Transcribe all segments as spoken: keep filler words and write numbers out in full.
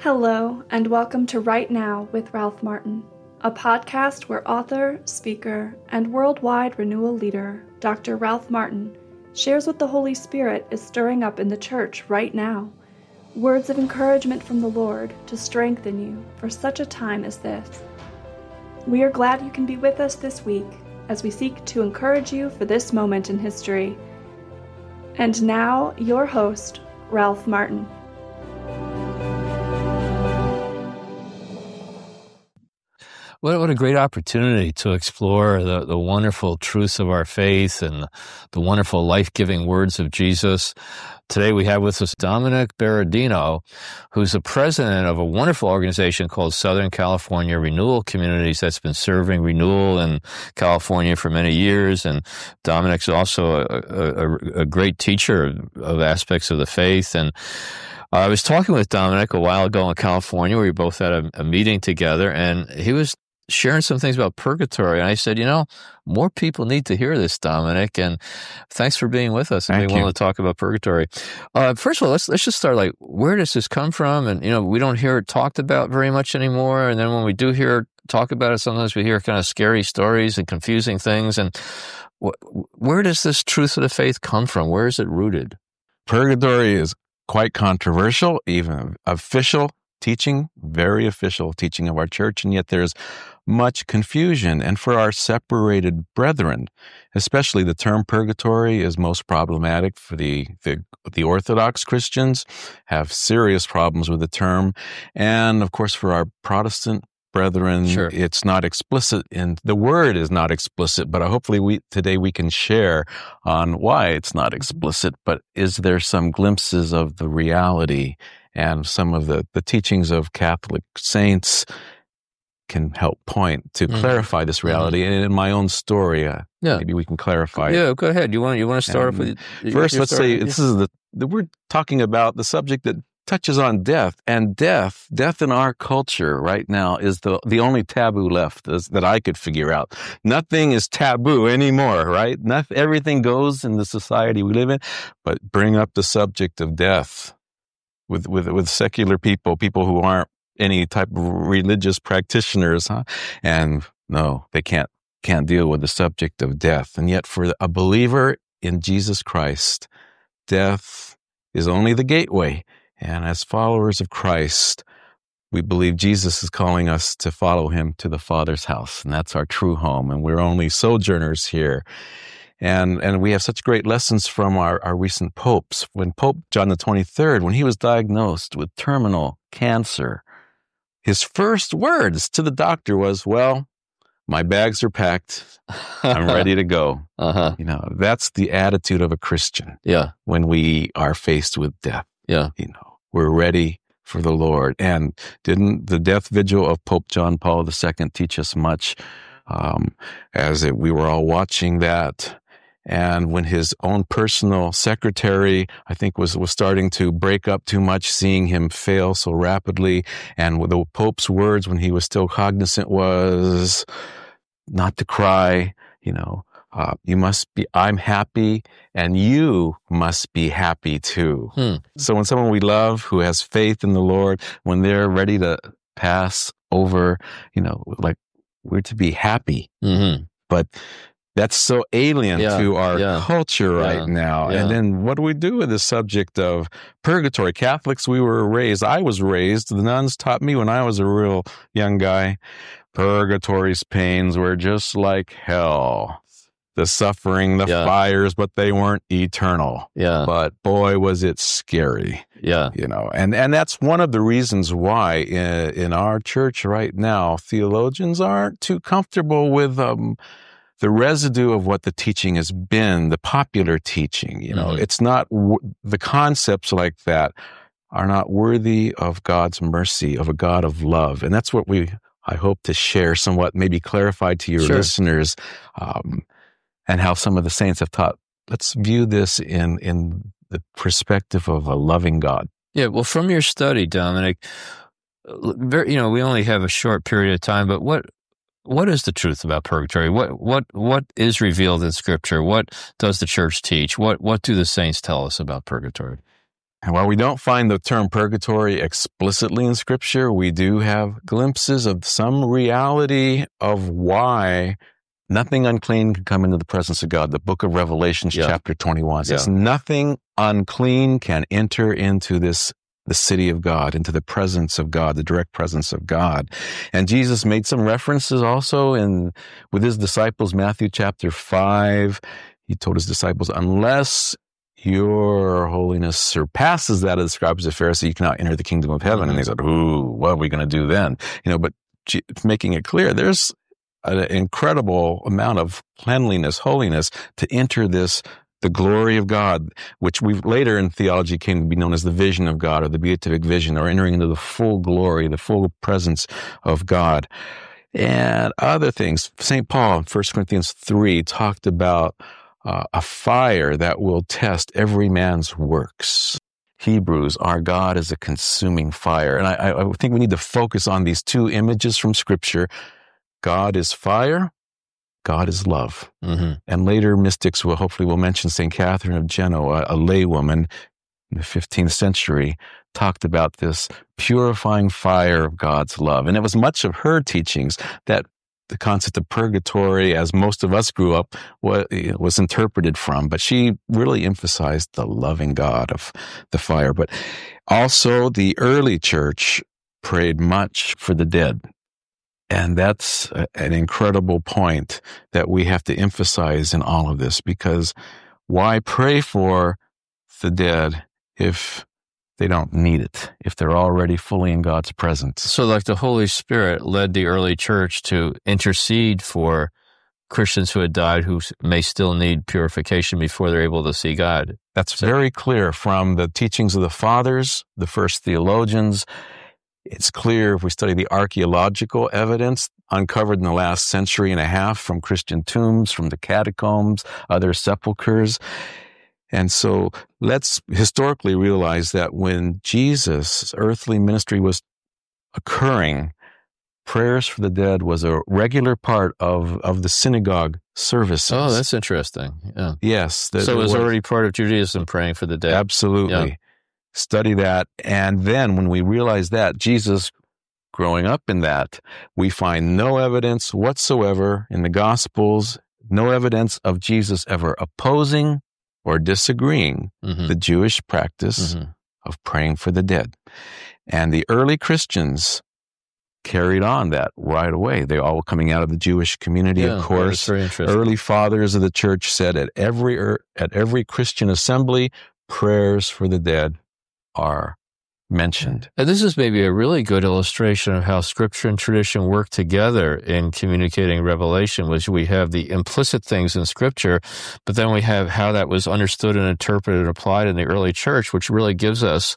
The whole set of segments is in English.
Hello, and welcome to Right Now with Ralph Martin, a podcast where author, speaker, and worldwide renewal leader, Doctor Ralph Martin, shares what the Holy Spirit is stirring up in the church right now. Words of encouragement from the Lord to strengthen you for such a time as this. We are glad you can be with us this week as we seek to encourage you for this moment in history. And now, your host, Ralph Martin. What, what a great opportunity to explore the, the wonderful truths of our faith and the wonderful life-giving words of Jesus. Today we have with us Dominic Berardino, who's the president of a wonderful organization called Southern California Renewal Communities that's been serving renewal in California for many years. And Dominic's also a, a, a great teacher of aspects of the faith. And I was talking with Dominic a while ago in California. We both had a, a meeting together, and he was sharing some things about purgatory. And I said, you know, more people need to hear this, Dominic. And thanks for being with us and Thank being you. willing to talk about purgatory. Uh, first of all, let's let's just start like, where does this come from? And, you know, we don't hear it talked about very much anymore. And then when we do hear talk about it, sometimes we hear kind of scary stories and confusing things. And wh- where does this truth of the faith come from? Where is it rooted? Purgatory is quite controversial, even official teaching, very official teaching of our church, and yet there's much confusion. And for our separated brethren, especially the term purgatory is most problematic for the, the, the Orthodox Christians, have serious problems with the term. And of course, for our Protestant brethren, Sure. It's not explicit, and the word is not explicit, but hopefully we today we can share on why it's not explicit, but is there some glimpses of the reality and some of the, the teachings of Catholic saints can help point to Mm. clarify this reality. Mm-hmm. And in my own story, uh, Yeah. maybe we can clarify it. Yeah, go ahead. You want you want to start And off with First, your let's story? say this is the, the we're talking about the subject that touches on death, and death, death in our culture right now is the the only taboo left is, that I could figure out. Nothing is taboo anymore, right? Nothing, everything goes in the society we live in, but bring up the subject of death with with with secular people, people who aren't any type of religious practitioners, huh? And no, they can't can't deal with the subject of death. And yet, for a believer in Jesus Christ, death is only the gateway. And as followers of Christ, we believe Jesus is calling us to follow him to the Father's house. And that's our true home. And we're only sojourners here. And and we have such great lessons from our, our recent popes. When Pope John the twenty-third, when he was diagnosed with terminal cancer, his first words to the doctor was, well, my bags are packed. I'm ready to go. Uh-huh. You know, that's the attitude of a Christian Yeah. when we are faced with death. Yeah. You know, we're ready for the Lord. And didn't the death vigil of Pope John Paul the Second teach us much, um, as it, we were all watching that? And when his own personal secretary, I think, was, was starting to break up too much, seeing him fail so rapidly, and with the Pope's words when he was still cognizant was not to cry, you know, uh, you must be, I'm happy, and you must be happy too. Hmm. So when someone we love who has faith in the Lord, when they're ready to pass over, you know, like we're to be happy. Mm-hmm. But that's so alien Yeah, to our yeah, culture right yeah, now. yeah. And then what do we do with the subject of purgatory? Catholics, we were raised, I was raised, the nuns taught me when I was a real young guy, purgatory's pains were just like hell. The suffering, the Yeah. fires, but they weren't eternal. Yeah. But boy, was it scary. Yeah. You know, and, and that's one of the reasons why in, in our church right now, theologians aren't too comfortable with um, the residue of what the teaching has been, the popular teaching. You know, Mhm. it's not, w- the concepts like that are not worthy of God's mercy, of a God of love. And that's what we, I hope to share somewhat, maybe clarify to your Sure. listeners, um, and how some of the saints have taught. Let's view this in, in the perspective of a loving God. Yeah. Well, from your study, Dominic, uh, very, you know, we only have a short period of time, but what what is the truth about purgatory? What what what is revealed in Scripture? What does the church teach? What what do the saints tell us about purgatory? And while we don't find the term purgatory explicitly in Scripture, we do have glimpses of some reality of why nothing unclean can come into the presence of God. The book of Revelation, yeah. chapter twenty-one says, yeah. nothing unclean can enter into this the city of God, into the presence of God, the direct presence of God. And Jesus made some references also in with his disciples, Matthew chapter five. He told his disciples, unless your holiness surpasses that of the scribes and Pharisees, you cannot enter the kingdom of heaven. Mm-hmm. And they said, ooh, what are we going to do then? You know, but making it clear, there's an incredible amount of cleanliness, holiness to enter this, the glory of God, which we've later in theology came to be known as the vision of God or the beatific vision, or entering into the full glory, the full presence of God. And other things. Saint Paul in First Corinthians three talked about Uh, a fire that will test every man's works. Hebrews, our God is a consuming fire. And I, I think we need to focus on these two images from Scripture. God is fire, God is love. Mm-hmm. And later mystics will hopefully will mention Saint Catherine of Genoa, a laywoman in the fifteenth century, talked about this purifying fire of God's love. And it was much of her teachings that the concept of purgatory, as most of us grew up, was, was interpreted from. But she really emphasized the loving God of the fire. But also the early church prayed much for the dead. And that's a, an incredible point that we have to emphasize in all of this, because why pray for the dead if they don't need it, if they're already fully in God's presence? So like the Holy Spirit led the early church to intercede for Christians who had died who may still need purification before they're able to see God. That's so, very clear from the teachings of the fathers, the first theologians. It's clear if we study the archaeological evidence uncovered in the last century and a half from Christian tombs, from the catacombs, other sepulchres. And so let's historically realize that when Jesus' earthly ministry was occurring, prayers for the dead was a regular part of, of the synagogue services. Oh, that's interesting. Yeah. Yes. The, so it was, was already part of Judaism, praying for the dead. Absolutely. Yeah. Study that. And then when we realize that, Jesus growing up in that, we find no evidence whatsoever in the Gospels, no evidence of Jesus ever opposing or disagreeing mm-hmm. the Jewish practice mm-hmm. of praying for the dead. And the early Christians carried on that right away. They all coming out of the Jewish community, yeah, of course. Very interesting. Early fathers of the church said at every at every Christian assembly, prayers for the dead are mentioned. And this is maybe a really good illustration of how Scripture and tradition work together in communicating revelation, which we have the implicit things in Scripture, but then we have how that was understood and interpreted and applied in the early church, which really gives us,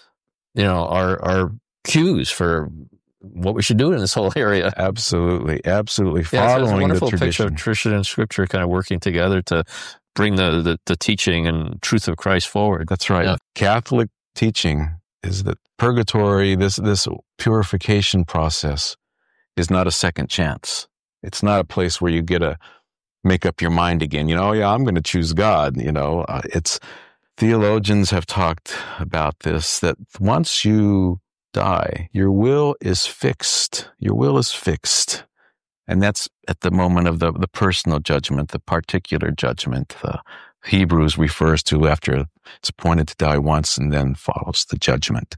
you know, our our cues for what we should do in this whole area. Absolutely, absolutely. Yeah, Following it's a wonderful the tradition. picture of tradition and Scripture kind of working together to bring the, the, the teaching and truth of Christ forward. That's right. Yeah. Catholic teaching is that purgatory, this this purification process, is not a second chance. It's not a place where you get to make up your mind again. You know, oh, yeah, I'm going to choose God. You know, uh, it's theologians have talked about this, that once you die, your will is fixed. Your will is fixed. And that's at the moment of the, the personal judgment, the particular judgment. The Hebrews refers to after it's appointed to die once and then follows the judgment.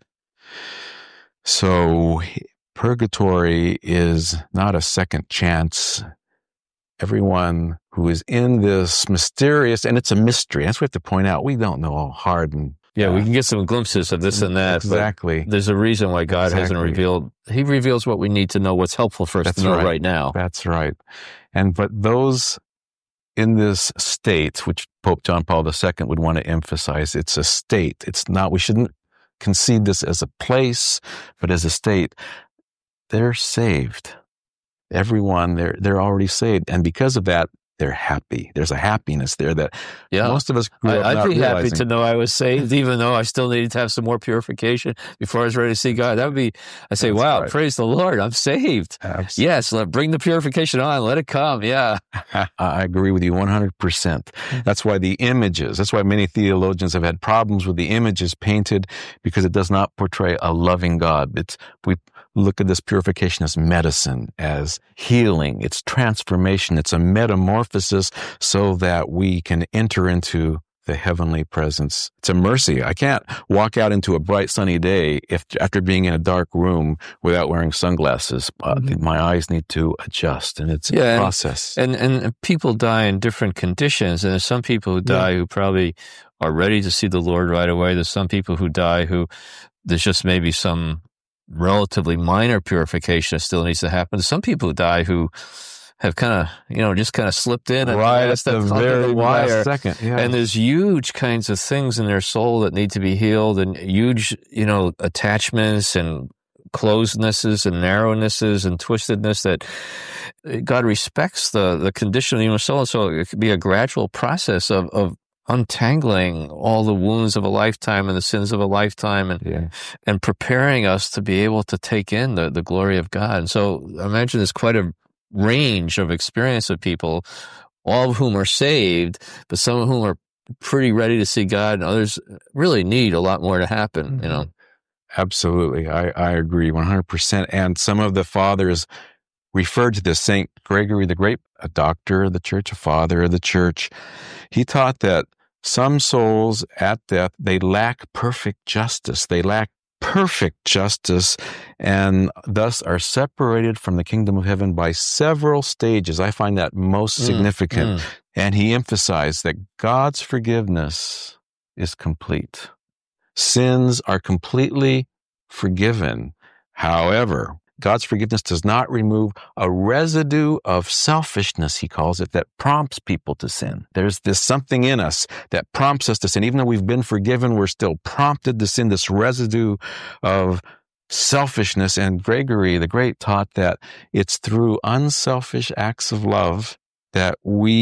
So purgatory is not a second chance. Everyone who is in this mysterious, and it's a mystery, that's what we have to point out. We don't know hard and Yeah, we can get some glimpses of this and that. Exactly. There's a reason why God exactly. hasn't revealed. He reveals what we need to know, what's helpful for us That's to know right. right now. That's right. And but those in this state, which Pope John Paul the Second would want to emphasize, it's a state. It's not, we shouldn't concede this as a place, but as a state. They're saved. Everyone, they're, they're already saved. And because of that, they're happy. There's a happiness there that Yeah. most of us grew up I, I'd not be happy realizing. to know I was saved, even though I still needed to have some more purification before I was ready to see God. That would be, I say, That's wow, right. praise the Lord, I'm saved. Abs- Yes, let bring the purification on, let it come. Yeah. I agree with you one hundred percent. That's why the images, that's why many theologians have had problems with the images painted, because it does not portray a loving God. It's, we look at this purification as medicine, as healing, it's transformation, it's a metamorphosis so that we can enter into the heavenly presence. It's a mercy. I can't walk out into a bright sunny day if after being in a dark room without wearing sunglasses. Uh, Mhm. My eyes need to adjust, and it's Yeah, a and- process. And and people die in different conditions. And there's some people who die who probably are ready to see the Lord right away. There's some people who die who there's just maybe some relatively minor purification that still needs to happen. There's some people who die who have kind of, you know, just kind of slipped in at Right the at last, the top of very wire. last second. Yeah. And there's huge kinds of things in their soul that need to be healed, and huge, you know, attachments and closednesses and narrownesses and twistedness that God respects the, the condition of the human soul. And so it could be a gradual process of, of untangling all the wounds of a lifetime and the sins of a lifetime, and yeah. and preparing us to be able to take in the, the glory of God. And so I imagine there's quite a range of experience of people, all of whom are saved, but some of whom are pretty ready to see God, and others really need a lot more to happen, you know. Absolutely. I, I agree one hundred percent. And some of the fathers referred to this. Saint Gregory the Great, a doctor of the church, a father of the church. He taught that some souls at death, they lack perfect justice. They lack perfect justice, and thus are separated from the kingdom of heaven by several stages. I find that most Mm, significant. mm. And he emphasized that God's forgiveness is complete. Sins are completely forgiven. However, God's forgiveness does not remove a residue of selfishness, he calls it, that prompts people to sin. There's this something in us that prompts us to sin. Even though we've been forgiven, we're still prompted to sin, this residue of selfishness. And Gregory the Great taught that it's through unselfish acts of love that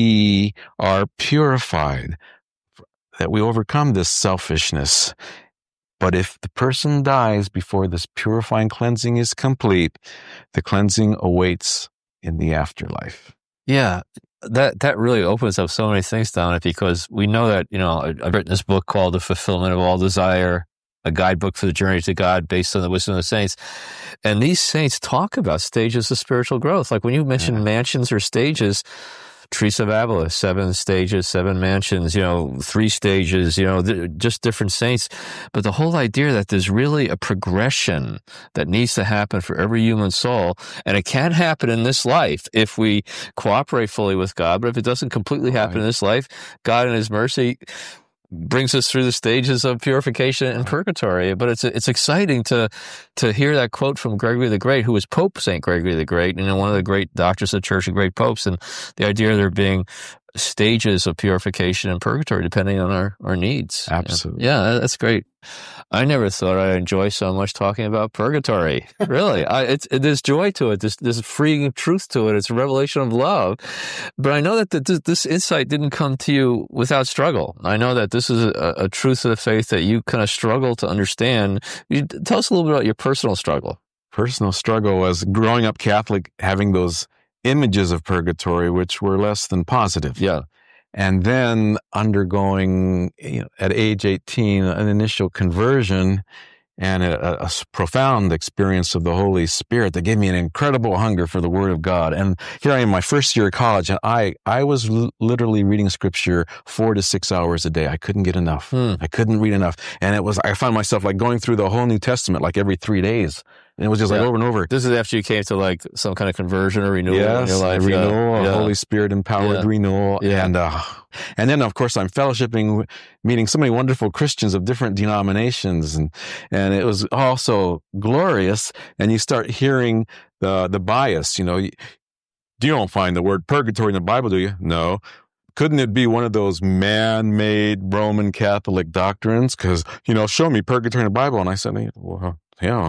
we are purified, that we overcome this selfishness. But if the person dies before this purifying cleansing is complete, the cleansing awaits in the afterlife. Yeah, that that really opens up so many things, Dominic, because we know that, you know, I've written this book called The Fulfillment of All Desire, a guidebook for the journey to God based on the wisdom of the saints. And these saints talk about stages of spiritual growth. Like when you mention Yeah. mansions or stages, Teresa of Avila, seven stages, seven mansions, you know, three stages, you know, th- just different saints. But the whole idea that there's really a progression that needs to happen for every human soul, and it can happen in this life if we cooperate fully with God. But if it doesn't completely happen Right. in this life, God in His mercy brings us through the stages of purification and purgatory. But it's it's exciting to to hear that quote from Gregory the Great, who was Pope Saint Gregory the Great, and you know, one of the great doctors of the Church and great popes, and the idea of there being stages of purification and purgatory depending on our, our needs. Absolutely. Yeah, that's great. I never thought I'd enjoy so much talking about purgatory. Really. I, it's, it, there's joy to it. There's, there's freeing truth to it. It's a revelation of love. But I know that the, this, this insight didn't come to you without struggle. I know that this is a, a truth of the faith that you kind of struggle to understand. You, tell us a little bit about your personal struggle. Personal struggle was growing up Catholic, having those images of purgatory, which were less than positive. Yeah. And then undergoing, you know, at age eighteen, an initial conversion and a, a profound experience of the Holy Spirit that gave me an incredible hunger for the Word of God. And here I am, my first year of college, and I, I was l- literally reading Scripture four to six hours a day. I couldn't get enough. Hmm. I couldn't read enough. And it was, I found myself like going through the whole New Testament like every three days. And it was just like Yeah. over and over. This is after you came to like some kind of conversion or renewal Yes, in your life. a renewal, yeah. a Yeah. Holy Spirit empowered Yeah. renewal, Yeah. and uh, and then of course I'm fellowshipping, meeting so many wonderful Christians of different denominations, and and it was also glorious. And you start hearing the the bias. You know, you, you don't find the word purgatory in the Bible, do you? No. Couldn't it be one of those man-made Roman Catholic doctrines? Because, you know, show me purgatory in the Bible, and I said, well, yeah.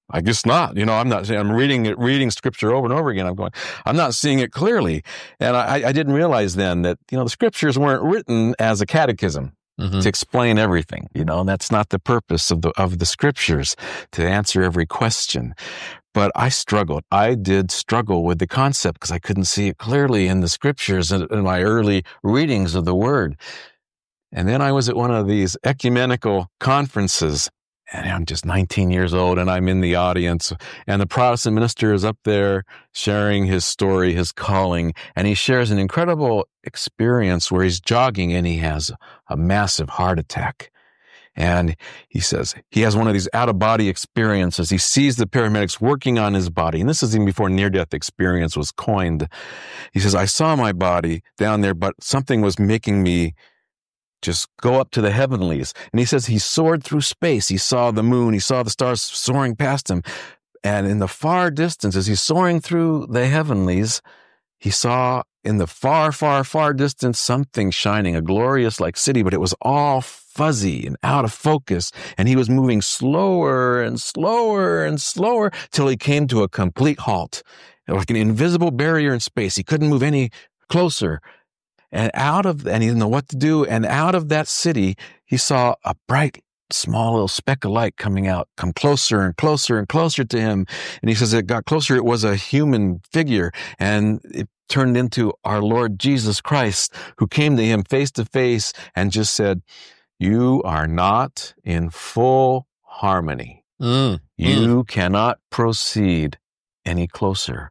I guess not. You know, I'm not, I'm reading it, reading scripture over and over again. I'm going, I'm not seeing it clearly. And I, I didn't realize then that, you know, the scriptures weren't written as a catechism mm-hmm. to explain everything, you know, and that's not the purpose of the, of the scriptures, to answer every question. But I struggled. I did struggle with the concept because I couldn't see it clearly in the scriptures and in my early readings of the word. And then I was at one of these ecumenical conferences, and I'm just nineteen years old, and I'm in the audience, and the Protestant minister is up there sharing his story, his calling, and he shares an incredible experience where he's jogging and he has a massive heart attack. And he says he has one of these out-of-body experiences. He sees the paramedics working on his body, and this is even before near-death experience was coined. He says, I saw my body down there, but something was making me just go up to the heavenlies. And he says he soared through space. He saw the moon. He saw the stars soaring past him. And in the far distance, as he's soaring through the heavenlies, he saw in the far, far, far distance something shining, a glorious like city, but it was all fuzzy and out of focus. And he was moving slower and slower and slower till he came to a complete halt, like an invisible barrier in space. He couldn't move any closer. And out of, and he didn't know what to do. And out of that city, he saw a bright, small little speck of light coming out, come closer and closer and closer to him. And he says it got closer. It was a human figure, and it turned into our Lord Jesus Christ, who came to him face to face and just said, you are not in full harmony. Mm, you mm. cannot proceed any closer.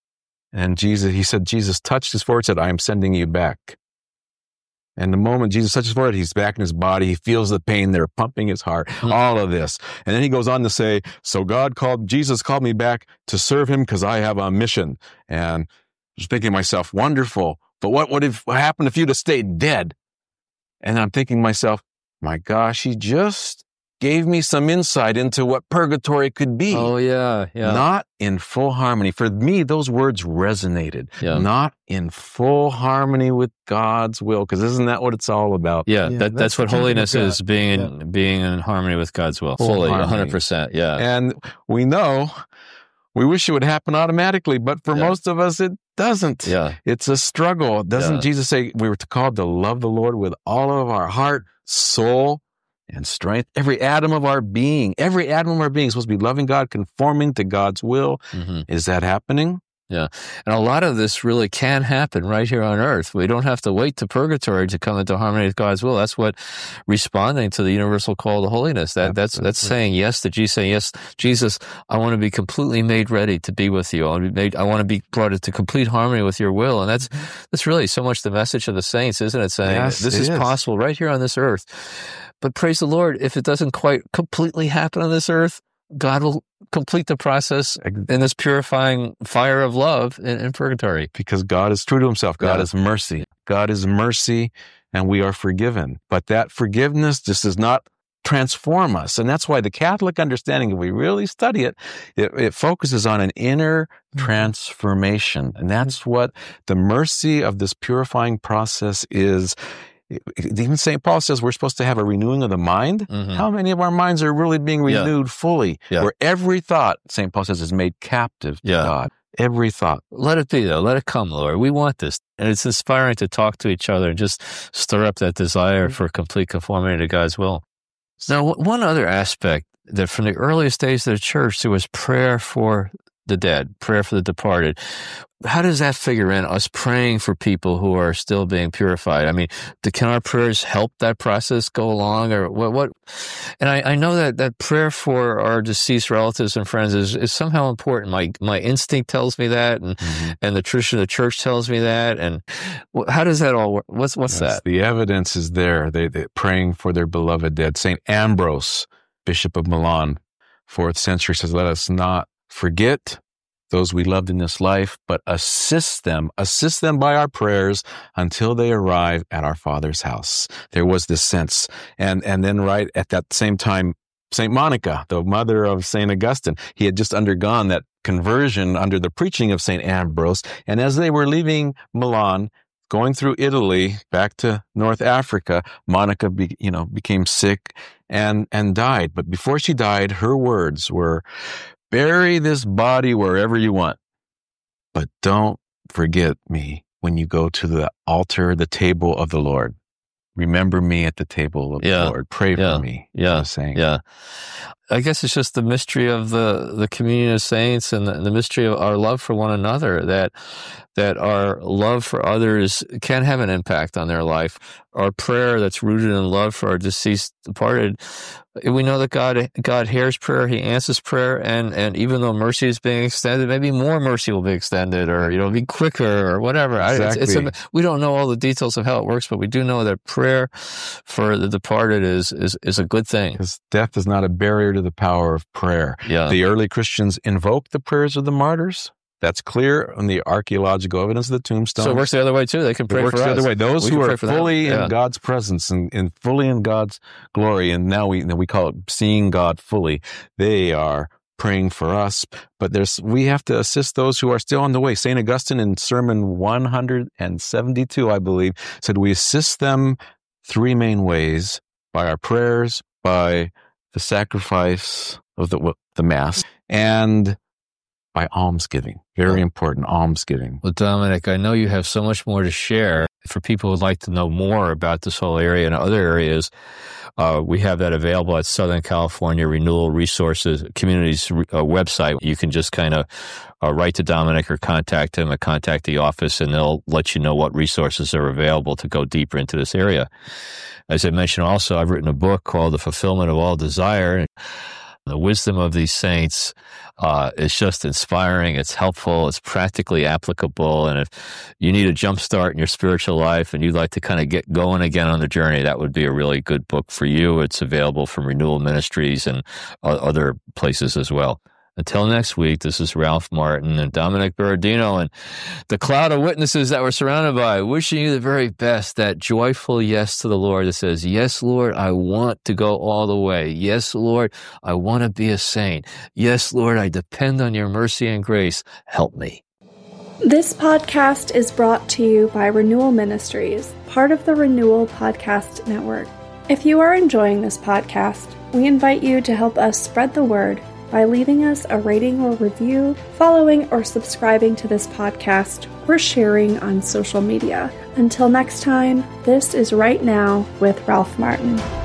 And Jesus, he said, Jesus touched his forehead, said, I am sending you back. And the moment Jesus touches his forehead, he's back in his body. He feels the pain. They're pumping his heart, mm. all of this. And then he goes on to say, so God called, Jesus called me back to serve him because I have a mission. And I was thinking to myself, wonderful. But what would have what happened if you'd have stayed dead? And I'm thinking to myself, my gosh, he just gave me some insight into what purgatory could be. Oh, yeah, yeah. Not in full harmony. For me, those words resonated. Yeah. Not in full harmony with God's will, because isn't that what it's all about? Yeah, yeah that, that's, that's what holiness is, being in, yeah. being in harmony with God's will. Full Fully, harmony. one hundred percent, yeah. And we know, we wish it would happen automatically, but for yeah. most of us, it doesn't. Yeah. It's a struggle. Doesn't yeah. Jesus say we were called to love the Lord with all of our heart, soul, and strength? Every atom of our being, every atom of our being is supposed to be loving God, conforming to God's will. Mm-hmm. Is that happening? Yeah. And a lot of this really can happen right here on earth. We don't have to wait to purgatory to come into harmony with God's will. That's what responding to the universal call to holiness. That, that's, that's saying yes to Jesus, saying, yes, Jesus, I want to be completely made ready to be with you. I want to be made, I want to be brought into complete harmony with your will. And that's, that's really so much the message of the saints, isn't it? Saying yes, this is, is possible right here on this earth. But praise the Lord, if it doesn't quite completely happen on this earth, God will complete the process in this purifying fire of love in, in purgatory. Because God is true to himself. God yeah. is mercy. God is mercy, and we are forgiven. But that forgiveness just does not transform us. And that's why the Catholic understanding, if we really study it, it, it focuses on an inner transformation. And that's what the mercy of this purifying process is. Even Saint Paul says we're supposed to have a renewing of the mind. Mm-hmm. How many of our minds are really being renewed yeah. fully? Yeah. Where every thought, Saint Paul says, is made captive to yeah. God. Every thought. Let it be, though. Let it come, Lord. We want this. And it's inspiring to talk to each other and just stir up that desire mm-hmm. for complete conformity to God's will. Now, one other aspect that from the earliest days of the church, there was prayer for the dead, prayer for the departed. How does that figure in, us praying for people who are still being purified? I mean, do, can our prayers help that process go along, or what? what? And I, I know that, that prayer for our deceased relatives and friends is, is somehow important. My my instinct tells me that, and mm-hmm. and the tradition of the church tells me that. And how does that all work? What's what's yes, that? The evidence is there. They they praying for their beloved dead. Saint Ambrose, Bishop of Milan, fourth century, says, "Let us not forget those we loved in this life, but assist them, assist them by our prayers until they arrive at our Father's house." There was this sense. And, and then right at that same time, Saint Monica, the mother of Saint Augustine, he had just undergone that conversion under the preaching of Saint Ambrose. And as they were leaving Milan, going through Italy back to North Africa, Monica, be, you know, became sick and, and died. But before she died, her words were, bury this body wherever you want, but don't forget me when you go to the altar, the table of the Lord. Remember me at the table of Yeah. the Lord. Pray Yeah. for me. Yeah. I was saying. Yeah. I guess it's just the mystery of the, the communion of saints and the, the mystery of our love for one another, that that our love for others can have an impact on their life. Our prayer that's rooted in love for our deceased departed, we know that God God hears prayer, He answers prayer, and, and even though mercy is being extended, maybe more mercy will be extended, or you know, be quicker, or whatever. Exactly. It's, it's a, we don't know all the details of how it works, but we do know that prayer for the departed is is, is a good thing. Because death is not a barrier to the power of prayer. Yeah. The early Christians invoked the prayers of the martyrs. That's clear on the archaeological evidence of the tombstones. So it works the other way too. They can pray It works for the us. other way. Those We who can are pray for them. fully in Yeah. God's presence and, and fully in God's glory, and now we we call it seeing God fully, they are praying for us. But there's we have to assist those who are still on the way. Saint Augustine in Sermon one seventy-two, I believe, said we assist them three main ways: by our prayers, by the sacrifice of the the Mass, and by almsgiving. Very important, almsgiving. Well, Dominic, I know you have so much more to share. For people who would like to know more about this whole area and other areas, uh, we have that available at Southern California Renewal Resources Communities uh, website. You can just kind of uh, write to Dominic or contact him or contact the office, and they'll let you know what resources are available to go deeper into this area. As I mentioned also, I've written a book called The Fulfillment of All Desire. The wisdom of these saints uh, is just inspiring. It's helpful. It's practically applicable. And if you need a jump start in your spiritual life and you'd like to kind of get going again on the journey, that would be a really good book for you. It's available from Renewal Ministries and uh, other places as well. Until next week, this is Ralph Martin and Dominic Berardino and the cloud of witnesses that we're surrounded by, wishing you the very best, that joyful yes to the Lord that says, yes, Lord, I want to go all the way. Yes, Lord, I want to be a saint. Yes, Lord, I depend on your mercy and grace. Help me. This podcast is brought to you by Renewal Ministries, part of the Renewal Podcast Network. If you are enjoying this podcast, we invite you to help us spread the word by leaving us a rating or review, following or subscribing to this podcast, or sharing on social media. Until next time, this is Right Now with Ralph Martin.